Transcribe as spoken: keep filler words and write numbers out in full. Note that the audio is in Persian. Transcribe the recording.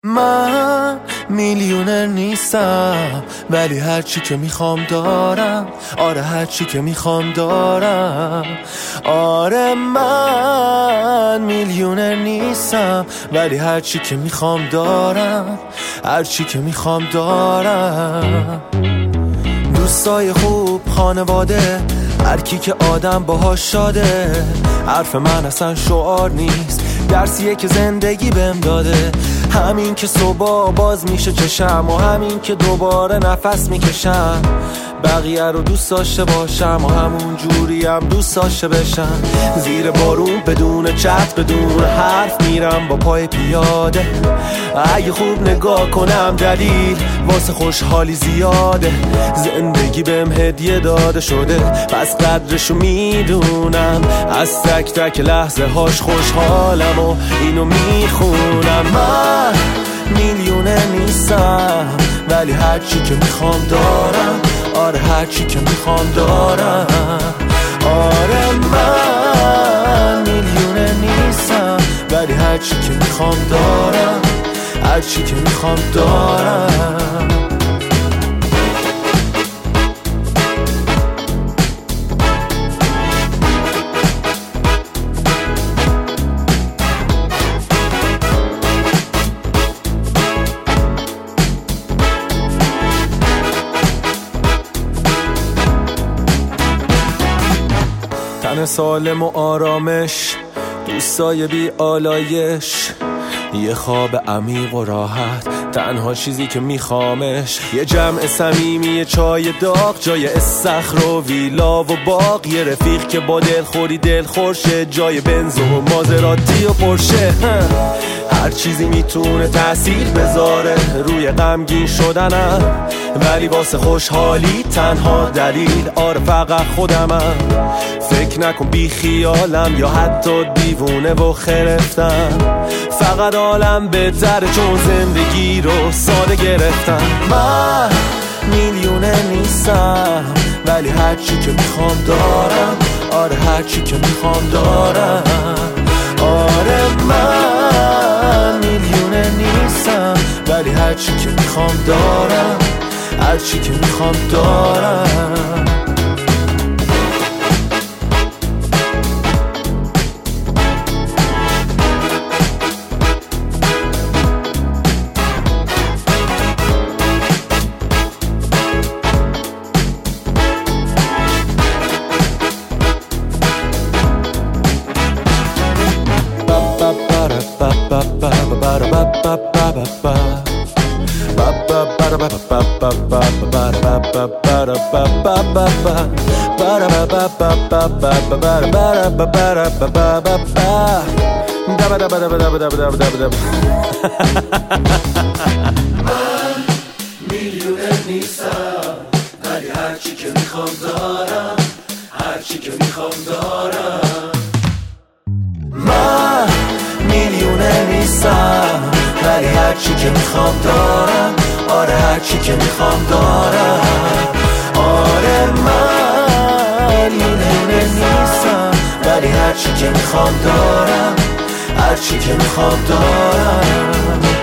من میلیونر نیستم ولی هر چی که میخوام دارم. آره هر چی که میخوام دارم. آره من میلیونر نیستم ولی هر چی که میخوام دارم. هر چی که میخوام دارم. دوستای خوب، خانواده، هر کی که آدم باهاش شاده. حرف من اصلا شعار نیست، درسیه که زندگی بهم داده. همین که صبح باز میشه چشم و همین که دوباره نفس میکشم. بقیه رو دوست داشته باشم و همون جوری هم دوست داشته بشم. زیر بارون بدون چت بدون حرف میرم با پای پیاده. اگه خوب نگاه کنم دلیل واسه خوشحالی زیاده. زندگی بهم هدیه داده شده پس قدرشو میدونم. از تک تک لحظه هاش خوشحالم و اینو میخونم. من میلیونر نیستم ولی هر چی که میخوام دارم. آره هر چی که میخوام دارم. آره من میلیونر نیستم ولی هر چی که میخوام دارم. هر چی که میخوام دارم. تن سالم و آرامش، دوستای بی آلایش، یه خواب عمیق و راحت، تنها چیزی که میخوامش. یه جمع صمیمی، یه چای داغ، جای استخر و ویلا و باغ. یه رفیق که با دلخوری دلخورشه، جای بنز و مازراتی و پرشه. هر چیزی میتونه تأثیر بذاره روی غمگین شدنم، ولی واسه خوشحالی تنها دلیل آره فقط خودمم. فکر نکن بی خیالم یا حتی دیوونه و خرفتم. فقط عالم بهتره چون زندگی رو ساده گرفتم. من میلیونر نیستم ولی هر چی که میخوام دارم. آره هر چی که میخوام دارم. آره من میلیونر نیستم ولی هر چی که میخوام دارم. هر چی که میخوام دارم. من میلیونر نیستم ولی هر چی که میخوام دارم. هر چی که میخوام دارم. من میلیونر نیستم ولی هر چی که میخوام دارم. آره هر چی که میخوام دارم. آره من میلیونر نیستم ولی هر چی که میخوام دارم. هر چی که میخوام دارم.